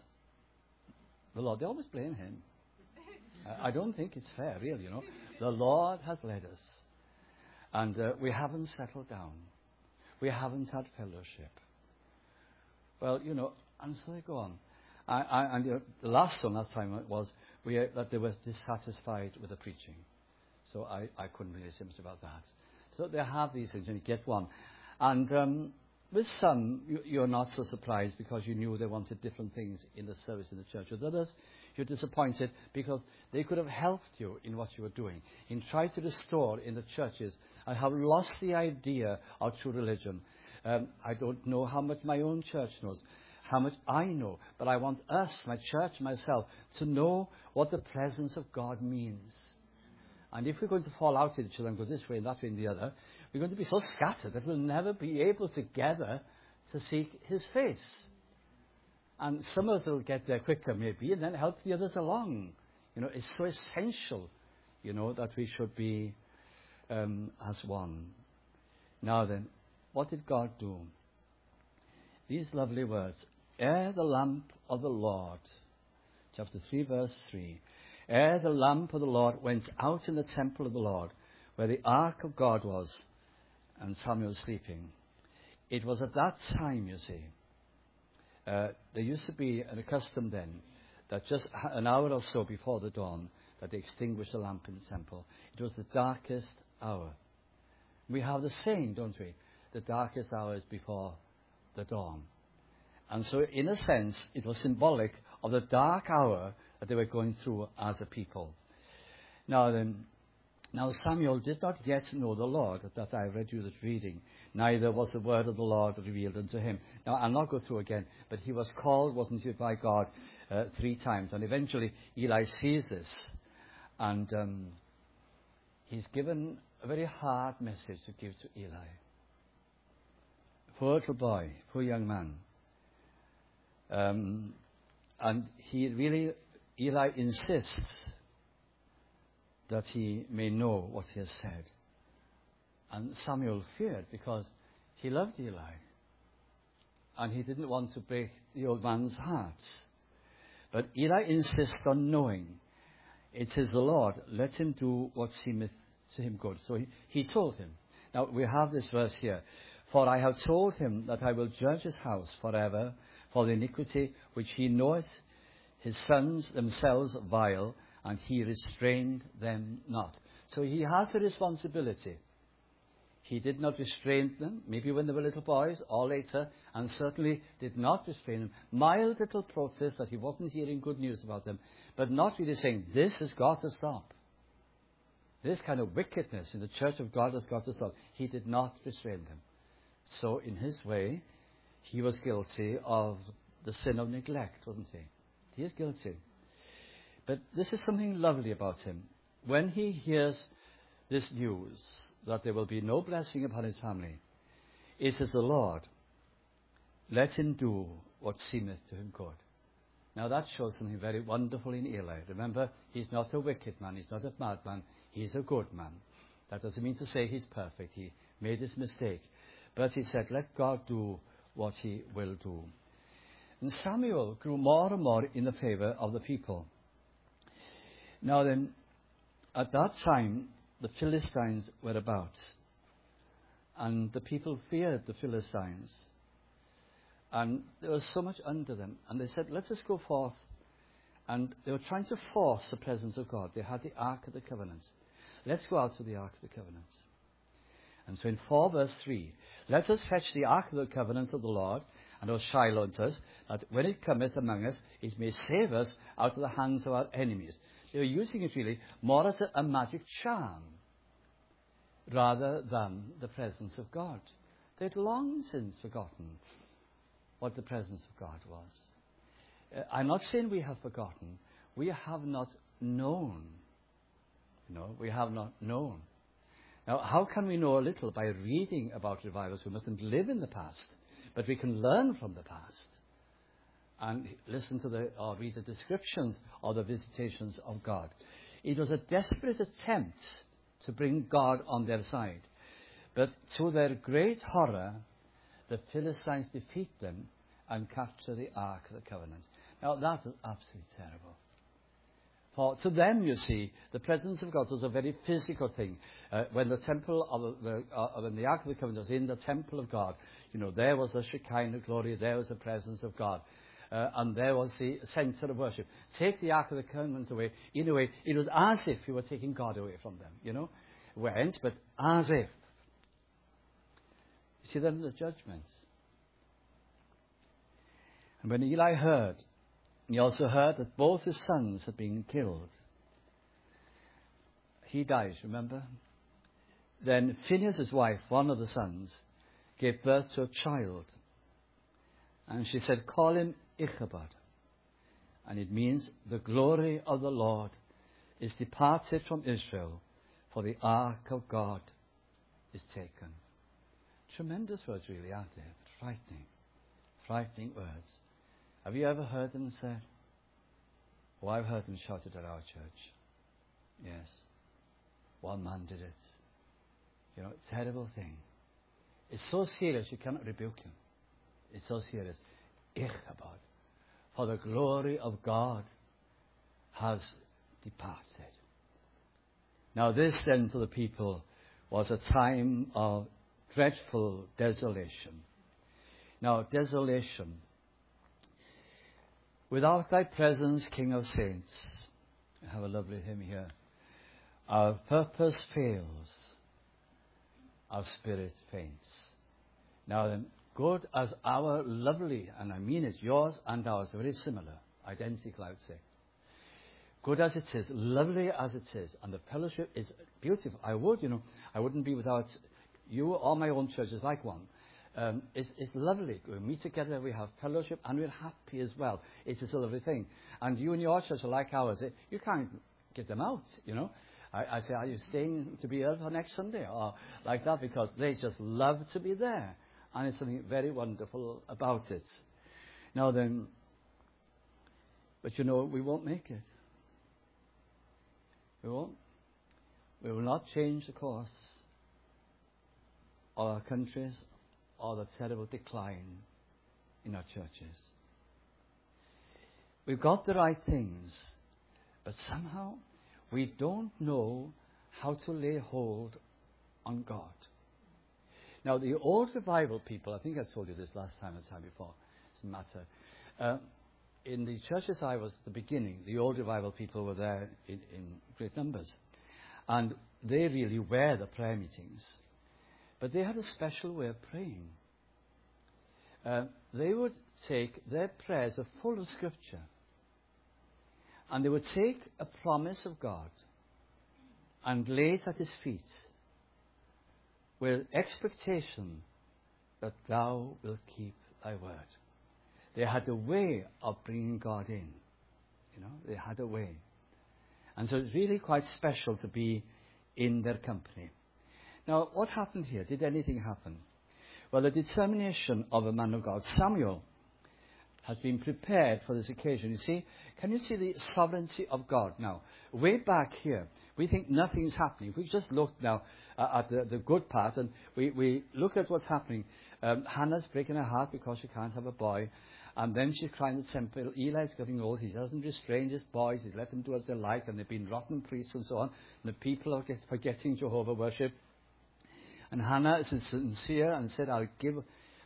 The Lord, they always blame him. I, I don't think it's fair, really, you know. The Lord has led us. And uh, we haven't settled down. We haven't had fellowship. Well, you know, and so they go on. I, I, and you know, the last one last time was we, uh, that they were dissatisfied with the preaching. So I, I couldn't really say much about that. So they have these things, and you get one. And um, with some, you, you're not so surprised because you knew they wanted different things in the service in the church. With others, you're disappointed because they could have helped you in what you were doing, in trying to restore in the churches, and have lost the idea of true religion. Um, I don't know how much my own church knows, how much I know, but I want us, my church, myself, to know what the presence of God means. And if we're going to fall out with each other and go this way and that way and the other, we're going to be so scattered that we'll never be able together to seek his face. And some of us will get there quicker maybe and then help the others along. You know, it's so essential, you know, that we should be um, as one. Now then, what did God do? These lovely words, ere the lamp of the Lord, chapter three, verse three, ere the lamp of the Lord went out in the temple of the Lord, where the ark of God was, and Samuel was sleeping. It was at that time, you see, uh, there used to be an custom then, that just an hour or so before the dawn, that they extinguished the lamp in the temple. It was the darkest hour. We have the saying, don't we? The darkest hour is before the dawn. And so, in a sense, it was symbolic of the dark hour that they were going through as a people. Now then, now Samuel did not yet know the Lord, that I read you that reading. Neither was the word of the Lord revealed unto him. Now, I'll not go through again, but he was called, wasn't he, by God uh, three times. And eventually, Eli sees this, and um, he's given a very hard message to give to Eli. Poor little boy, poor young man. Um, and he really, Eli insists that he may know what he has said. And Samuel feared because he loved Eli. And he didn't want to break the old man's heart. But Eli insists on knowing. It is the Lord. Let him do what seemeth to him good. So he, he told him. Now we have this verse here. For I have told him that I will judge his house forever for the iniquity which he knoweth, his sons themselves vile, and he restrained them not. So he has a responsibility. He did not restrain them, maybe when they were little boys or later, and certainly did not restrain them. Mild little protest that he wasn't hearing good news about them, but not really saying, this has got to stop. This kind of wickedness in the church of God has got to stop. He did not restrain them. So in his way, he was guilty of the sin of neglect, wasn't he? He is guilty. But this is something lovely about him. When he hears this news, that there will be no blessing upon his family, it says the Lord, let him do what seemeth to him good. Now that shows something very wonderful in Eli. Remember, he's not a wicked man, he's not a madman, he's a good man. That doesn't mean to say he's perfect, he made his mistake. But he said, let God do what he will do. And Samuel grew more and more in the favor of the people. Now then, at that time, the Philistines were about. And the people feared the Philistines. And there was so much under them. And they said, let us go forth. And they were trying to force the presence of God. They had the Ark of the Covenant. Let's go out to the Ark of the Covenant. And so in four verse three, let us fetch the Ark of the Covenant of the Lord, and of Shiloh unto us, that when it cometh among us, it may save us out of the hands of our enemies. They were using it really more as a, a magic charm, rather than the presence of God. They'd long since forgotten what the presence of God was. Uh, I'm not saying we have forgotten. We have not known. You know, we have not known. Now, how can we know a little? By reading about revivals. We mustn't live in the past, but we can learn from the past and listen to the, or read the descriptions of the visitations of God. It was a desperate attempt to bring God on their side. But to their great horror, the Philistines defeat them and capture the Ark of the Covenant. Now, that was absolutely terrible. For to them, you see, the presence of God was a very physical thing. Uh, when the temple of the, uh, when the Ark of the Covenant was in the temple of God, you know, there was the Shekinah glory, there was the presence of God. Uh, and there was the centre of worship. Take the Ark of the Covenant away. In a way, it was as if you were taking God away from them, you know. Went, but as if. You see, then the judgments. And when Eli heard, he also heard that both his sons had been killed. He dies, remember? Then Phinehas, his wife, one of the sons, gave birth to a child. And she said, call him Ichabod. And it means the glory of the Lord is departed from Israel, for the ark of God is taken. Tremendous words really, aren't they? Frightening. Frightening words. Have you ever heard them said? Oh, I've heard them shouted at our church. Yes. One man did it. You know, terrible thing. It's so serious you cannot rebuke him. It's so serious. Ichabod. For the glory of God has departed. Now this then to the people was a time of dreadful desolation. Now desolation. Without thy presence, King of saints. I have a lovely hymn here. Our purpose fails. Our spirit faints. Now then, good as our lovely, and I mean it, yours and ours are very similar, identical I would say. Good as it is, lovely as it is, and the fellowship is beautiful. I would, you know, I wouldn't be without you or my own church is like one. Um, it's, it's lovely. We meet together, we have fellowship, and we're happy as well. It's a lovely thing. And you and your church are like ours. It, you can't get them out, you know. I, I say, are you staying to be here for next Sunday? Or like that, because they just love to be there. And there's something very wonderful about it. Now then, but you know, we won't make it. We won't. We will not change the course of our countries or the terrible decline in our churches. We've got the right things, but somehow we don't know how to lay hold on God. Now, the old revival people, I think I told you this last time or the time before, it doesn't matter. Uh, in the churches I was at the beginning, the old revival people were there in, in great numbers. And they really were the prayer meetings. But they had a special way of praying. Uh, they would take, their prayers are full of scripture. And they would take a promise of God and lay it at his feet with expectation that thou wilt keep thy word. They had a way of bringing God in. You know, they had a way. And so it's really quite special to be in their company. Now, what happened here? Did anything happen? Well, the determination of a man of God, Samuel, has been prepared for this occasion. You see, can you see the sovereignty of God? Now, way back here, we think nothing's happening. If we just look now uh, at the, the good part, and we, we look at what's happening. Um, Hannah's breaking her heart because she can't have a boy. And then she's crying in the temple. Eli's getting old. He doesn't restrain his boys. He let them do as they like. And they've been rotten priests and so on. And the people are get, forgetting Jehovah worship. And Hannah is sincere and said, I'll give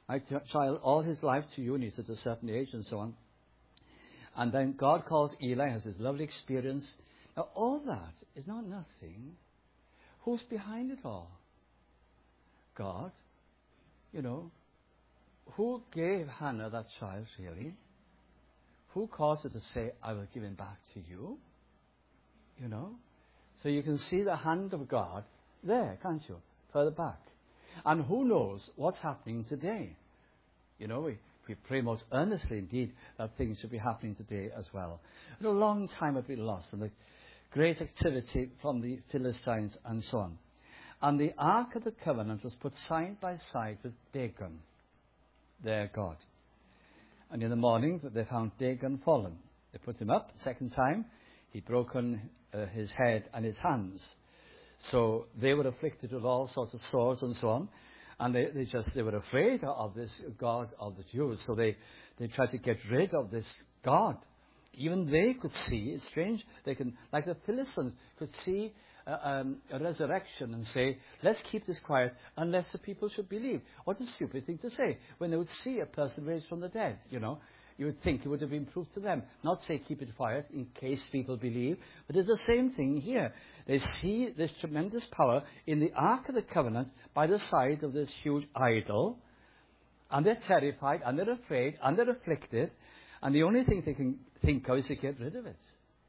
my child all his life to you, and he's at a certain age and so on. And then God calls Eli, has this lovely experience. Now, all that is not nothing. Who's behind it all? God. You know, who gave Hannah that child, really? Who caused her to say, I will give him back to you? You know? So you can see the hand of God there, can't you? Further back. And who knows what's happening today? You know, we, we pray most earnestly indeed that things should be happening today as well. And a long time had been lost, and the great activity from the Philistines and so on. And the Ark of the Covenant was put side by side with Dagon, their God. And in the morning they found Dagon fallen. They put him up the second time. He'd broken uh, his head and his hands. So they were afflicted with all sorts of sores and so on. And they, they just, they were afraid of this God of the Jews. So they, they tried to get rid of this God. Even they could see, it's strange, they can, like the Philistines, could see uh, um, a resurrection and say, let's keep this quiet unless the people should believe. What a stupid thing to say. When they would see a person raised from the dead, you know. You would think it would have been proof to them. Not say keep it quiet in case people believe. But it's the same thing here. They see this tremendous power in the Ark of the Covenant by the side of this huge idol. And they're terrified, and they're afraid, and they're afflicted. And the only thing they can think of is to get rid of it.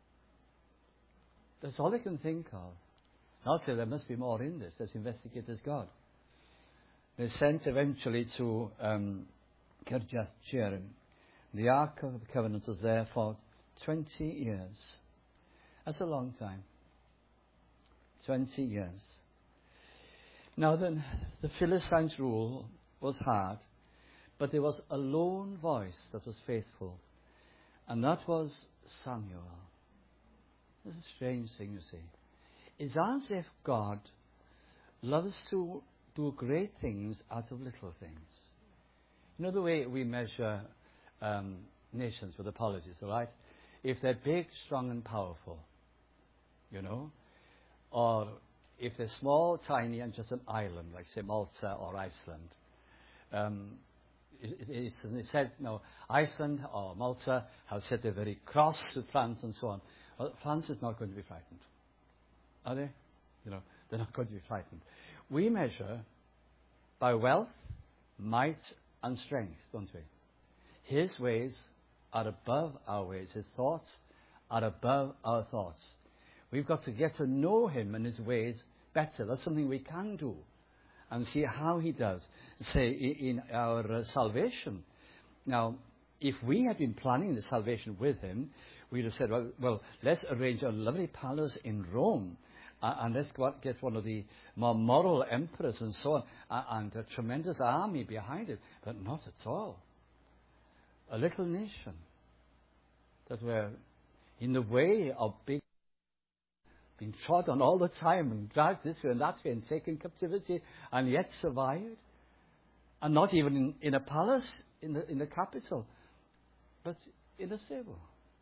That's all they can think of. I'll say there must be more in this. Let's investigate this God. They're sent eventually to um, Kirjath Jearim. The Ark of the Covenant was there for twenty years. That's a long time. twenty years. Now then, the Philistines' rule was hard, but there was a lone voice that was faithful, and that was Samuel. This is a strange thing, you see. It's as if God loves to do great things out of little things. You know the way we measure um, nations with apologies, all right? If they're big, strong, and powerful, you know, or if they're small, tiny, and just an island, like, say, Malta or Iceland. Um, it, it, it's, they said, you know, Iceland or Malta have said they're very cross with France and so on. Well, France is not going to be frightened. Are they? You know, they're not going to be frightened. We measure by wealth, might, and strength, don't we? His ways are above our ways. His thoughts are above our thoughts. We've got to get to know him and his ways better. That's something we can do. And see how he does. Say, in our uh, salvation. Now, if we had been planning the salvation with him, we'd have said, well, well let's arrange a lovely palace in Rome. Uh, and let's go out, get one of the more moral emperors and so on. Uh, and a tremendous army behind it. But not at all. A little nation that were in the way of big, being trod on all the time and dragged this way and that way and taken captivity and yet survived. And not even in, in a palace in the, in the capital, but in a stable.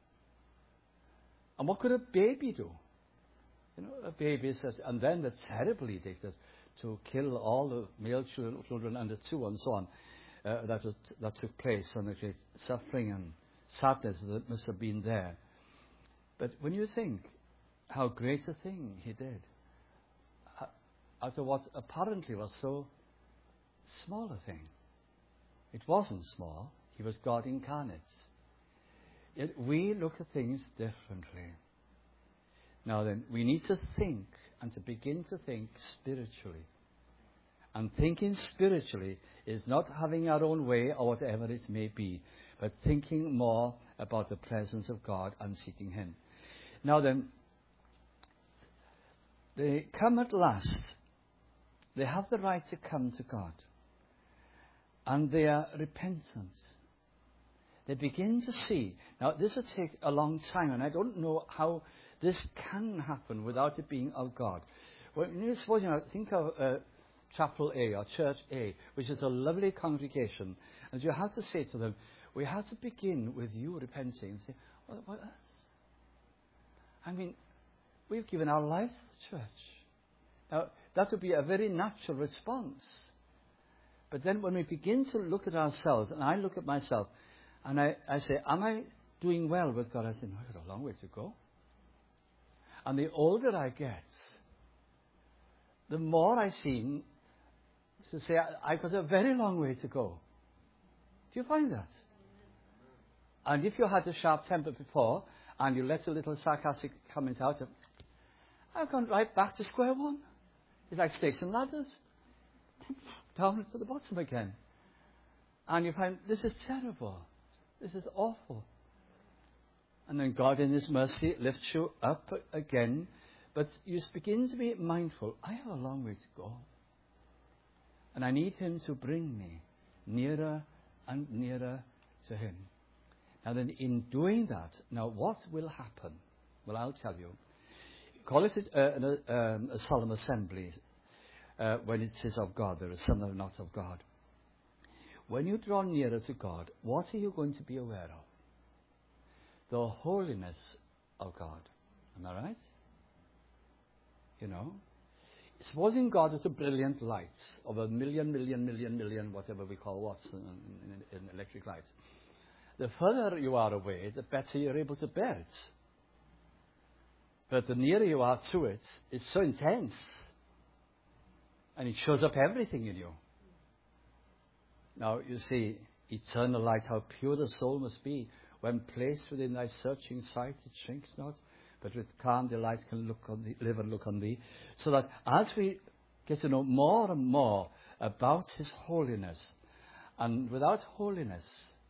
And what could a baby do? You know, a baby says, and then the terrible edict to kill all the male children, children under two and so on. Uh, that, was, that took place, and the great suffering and sadness that must have been there. But when you think how great a thing he did, out of what apparently was so small a thing, it wasn't small. He was God incarnate. Yet we look at things differently. Now then, we need to think and to begin to think spiritually. And thinking spiritually is not having our own way or whatever it may be, but thinking more about the presence of God and seeking him. Now then, they come at last. They have the right to come to God. And they are repentant. They begin to see. Now, this will take a long time, and I don't know how this can happen without it being of God. Well, you suppose, you know, think of uh, Chapel A or Church A, which is a lovely congregation, and you have to say to them, we have to begin with you repenting and say, what about us? I mean, we've given our lives to the church. Now, that would be a very natural response. But then when we begin to look at ourselves, and I look at myself, and I, I say, am I doing well with God? I say, no, I've got a long way to go. And the older I get, the more I seem to say, I've got a very long way to go. Do you find that? And if you had a sharp temper before, and you let a little sarcastic comment out, I've gone right back to square one. It's like snakes and ladders. Down to the bottom again. And you find, this is terrible. This is awful. And then God in His mercy lifts you up again. But you begin to be mindful, I have a long way to go. And I need Him to bring me nearer and nearer to Him. Now then, in doing that, now what will happen? Well, I'll tell you. Call it a, a, um, a solemn assembly uh, when it is of God. There are some that are not of God. When you draw nearer to God, what are you going to be aware of? The holiness of God. Am I right? You know? Supposing God is a brilliant light of a million, million, million, million, whatever we call watts in, in, in electric light. The further you are away, the better you're able to bear it. But the nearer you are to it, it's so intense. And it shows up everything in you. Now, you see, eternal light, how pure the soul must be. When placed within thy searching sight, it shrinks not, but with calm delight can look on thee, live and look on thee. So that as we get to know more and more about His holiness, and without holiness,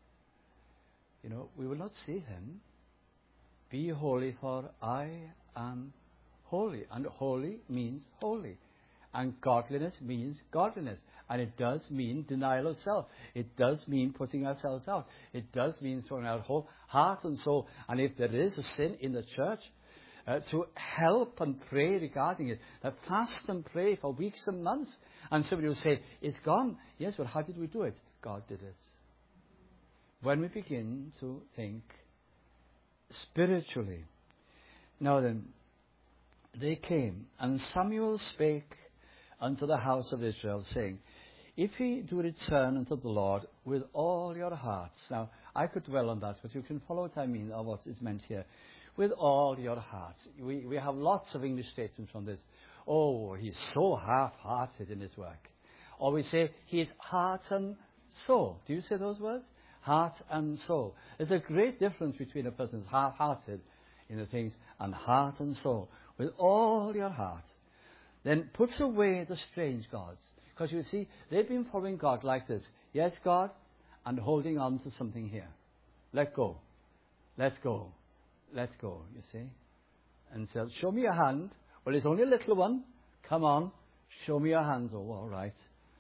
you know, we will not see Him. Be holy, for I am holy. And holy means holy. And godliness means godliness. And it does mean denial of self. It does mean putting ourselves out. It does mean throwing our whole heart and soul. And if there is a sin in the church, uh, to help and pray regarding it. That fast and pray for weeks and months. And somebody will say, it's gone. Yes, but how did we do it? God did it. When we begin to think spiritually. Now then, they came, and Samuel spake unto the house of Israel, saying, if ye do return unto the Lord with all your hearts. Now, I could dwell on that, but you can follow what I mean, or what is meant here. With all your hearts. We, we have lots of English statements on this. Oh, he's so half-hearted in his work. Or we say, he is heart and soul. Do you say those words? Heart and soul. There's a great difference between a person's half-hearted in the things and heart and soul. With all your heart. Then puts away the strange gods. Because you see, they've been following God like this. Yes, God, and holding on to something here. Let go. Let go. Let go, you see. And said, show me your hand. Well, it's only a little one. Come on. Show me your hands. Oh, all right.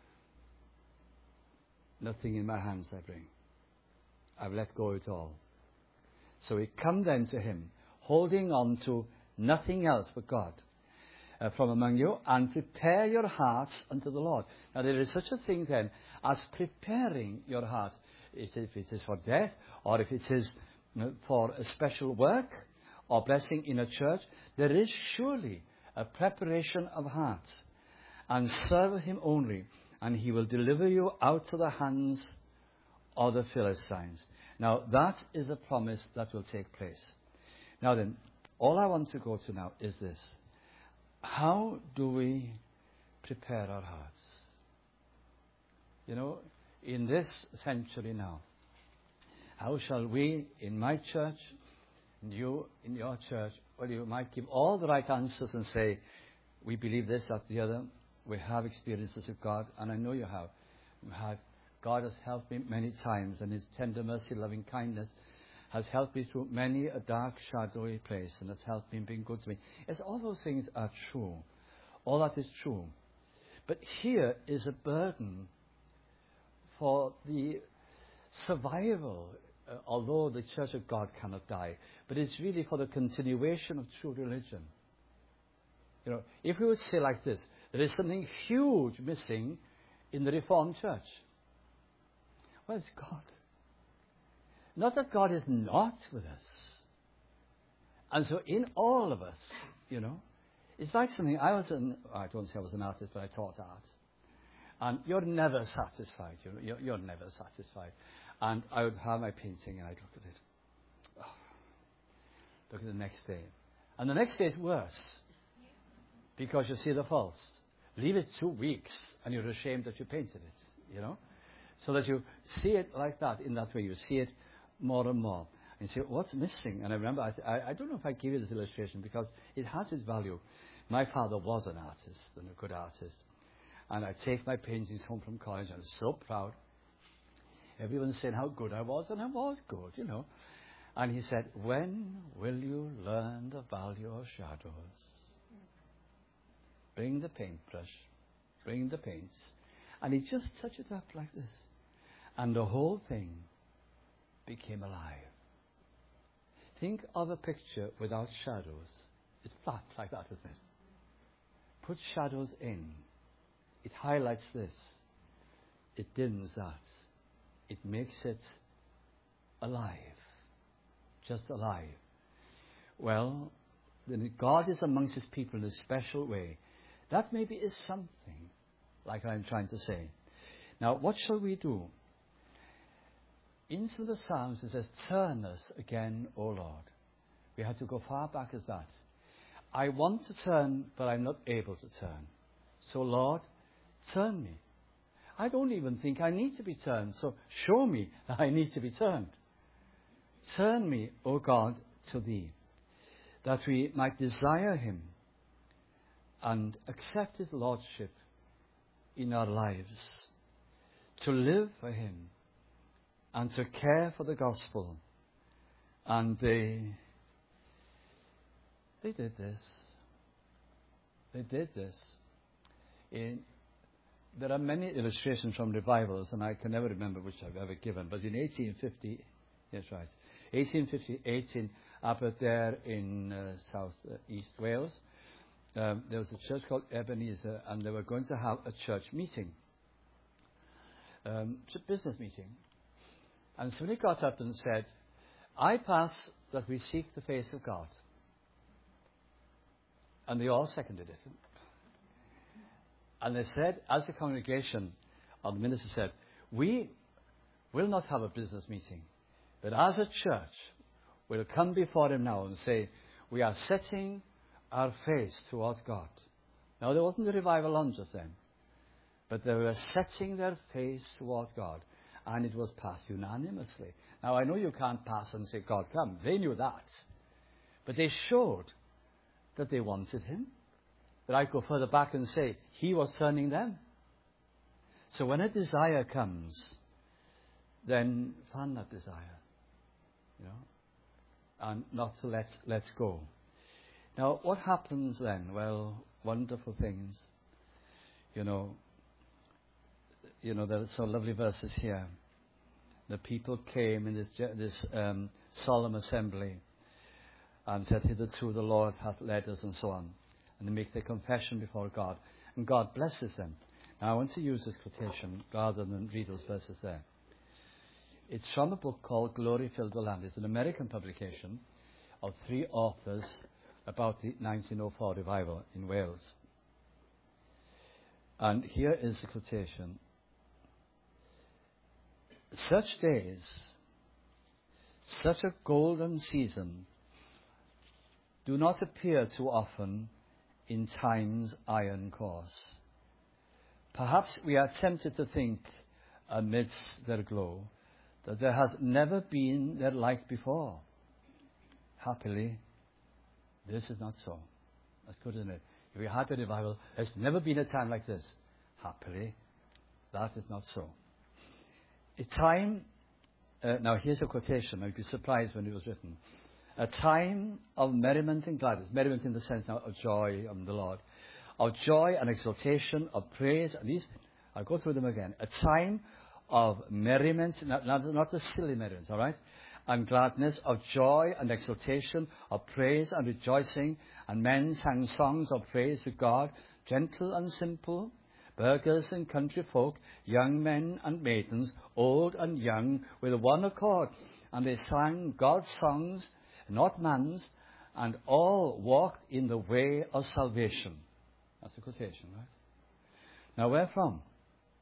Nothing in my hands I bring. I've let go of it all. So we come then to Him, holding on to nothing else but God uh, from among you, and prepare your hearts unto the Lord. Now there is such a thing then as preparing your heart, if it is for death, or if it is for a special work, or blessing in a church. There is surely a preparation of hearts. And serve Him only, and He will deliver you out to the hands of the Philistines. Now that is a promise that will take place. Now then, all I want to go to now is this. How do we prepare our hearts? You know, in this century now, how shall we in my church, and you in your church, well, you might give all the right answers and say, we believe this, that, the other. We have experiences of God, and I know you have. You have. God has helped me many times, and His tender mercy, loving kindness has helped me through many a dark, shadowy place, and has helped me being good to me. Yes, all those things are true. All that is true. But here is a burden for the survival, uh, although the Church of God cannot die, but it's really for the continuation of true religion. You know, if we would say like this, there is something huge missing in the Reformed Church. Well, it's God. Not that God is not with us. And so in all of us, you know, it's like something, I was an, I don't say I was an artist, but I taught art. And you're never satisfied. You know, you're, you're never satisfied. And I would have my painting and I'd look at it. Oh, look at the next day. And the next day is worse. Because you see the faults. Leave it two weeks and you're ashamed that you painted it, you know. So that you see it like that, in that way. You see it more and more. And you say, what's missing? And I remember, I, I, I don't know if I give you this illustration because it has its value. My father was an artist and a good artist. And I take my paintings home from college. I was so proud. Everyone's saying how good I was, and I was good, you know. And he said, when will you learn the value of shadows? Bring the paintbrush, bring the paints. And he just touched it up like this. And the whole thing became alive. Think of a picture without shadows. It's flat like that, isn't it? Put shadows in. It highlights this. It dims that. It makes it alive. Just alive. Well, then God is amongst his people in a special way. That maybe is something, like I'm trying to say. Now, what shall we do? Into the Psalms it says, turn us again, O Lord. We have to go far back as that. I want to turn, but I'm not able to turn. So, Lord, turn me. I don't even think I need to be turned, so show me that I need to be turned. Turn me, O God, to thee, that we might desire him and accept his lordship in our lives, to live for him and to care for the gospel. And they, they did this. They did this. In, there are many illustrations from revivals, and I can never remember which I've ever given, but in eighteen fifty, yes, right, eighteen fifty-eight in Aberdare in uh, south uh, east Wales, um, there was a church called Ebenezer, and they were going to have a church meeting, um, a business meeting. And somebody got up and said, I pass that we seek the face of God. And they all seconded it. And they said, as a congregation, or the minister said, we will not have a business meeting, but as a church, we'll come before him now and say, we are setting our face towards God. Now, there wasn't a revival on just then, but they were setting their face towards God, and it was passed unanimously. Now, I know you can't pass and say, God, come. They knew that. But they showed that they wanted him. But I go further back and say, he was turning them. So when a desire comes, then fan that desire, you know, and not to let let's go. Now, what happens then? Well, wonderful things. You know, you know, there are some lovely verses here. The people came in this this um, solemn assembly and said, hitherto the Lord hath led us, and so on. And they make their confession before God. And God blesses them. Now, I want to use this quotation rather than read those verses there. It's from a book called Glory Filled the Land. It's an American publication of three authors about the nineteen oh four revival in Wales. And here is the quotation. Such days, such a golden season, do not appear too often in time's iron course. Perhaps we are tempted to think, amidst their glow, that there has never been their like before. Happily, this is not so. That's good, isn't it? If we had a revival, there's never been a time like this. Happily, that is not so. A time, uh, now here's a quotation, I'd be surprised when it was written. A time of merriment and gladness, merriment in the sense now of joy of the Lord, of joy and exultation, of praise, and these, I'll go through them again. A time of merriment, not, not, not the silly merriment, all right? And gladness, of joy and exultation, of praise and rejoicing, and men sang songs of praise to God, gentle and simple, burghers and country folk, young men and maidens, old and young, with one accord. And they sang God's songs, not man's, and all walked in the way of salvation. That's a quotation, right? Now, where from?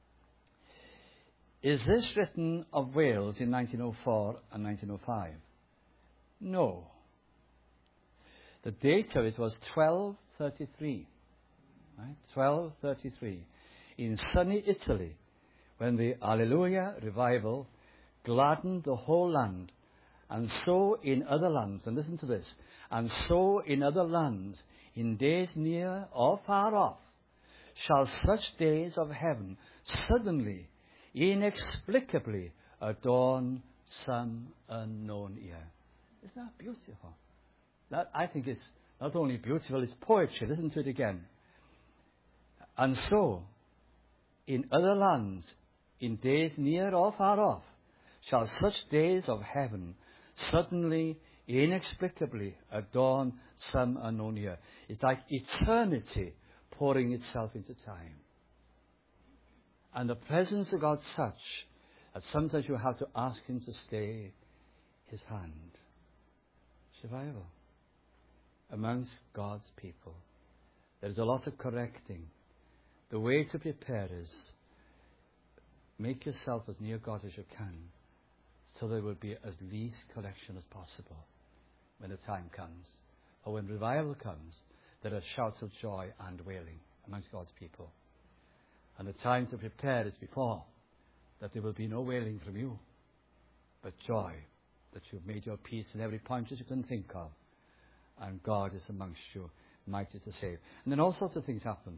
Is this written of Wales in nineteen oh four and nineteen oh five? No. The date of it was twelve thirty-three. Right? twelve thirty-three. In sunny Italy, when the Alleluia revival gladdened the whole land, and so in other lands, and listen to this, and so in other lands, in days near or far off, shall such days of heaven suddenly, inexplicably adorn some unknown ear. Isn't that beautiful? That, I think it's not only beautiful, it's poetry. Listen to it again. And so, in other lands, in days near or far off, shall such days of heaven suddenly, inexplicably adorn some unknown ear. It's like eternity pouring itself into time. And the presence of God such that sometimes you have to ask him to stay his hand. Survival. Amongst God's people, there is a lot of correcting. The way to prepare is make yourself as near God as you can, so there will be as least correction as possible when the time comes. Or when revival comes, there are shouts of joy and wailing amongst God's people. And the time to prepare is before, that there will be no wailing from you, but joy, that you've made your peace in every point that you can think of, and God is amongst you, mighty to save. And then all sorts of things happen.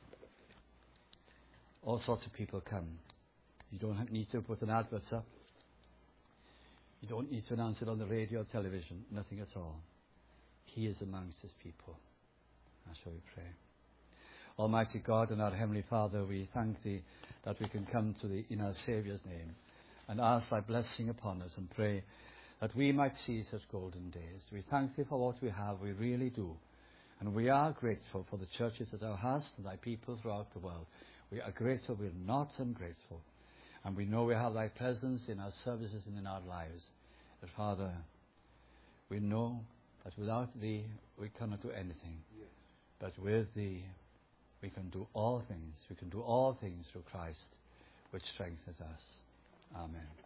All sorts of people come. You don't need to put an advert up. You don't need to announce it on the radio or television. Nothing at all. He is amongst his people. That's shall we pray. Almighty God and our Heavenly Father, we thank thee that we can come to thee in our Saviour's name and ask thy blessing upon us and pray that we might see such golden days. We thank thee for what we have. We really do. And we are grateful for the churches that thou hast and thy people throughout the world. We are grateful. We are not ungrateful. And we know we have thy presence in our services and in our lives. But Father, we know that without thee we cannot do anything. Yes. But with thee we can do all things. We can do all things through Christ, which strengthens us. Amen.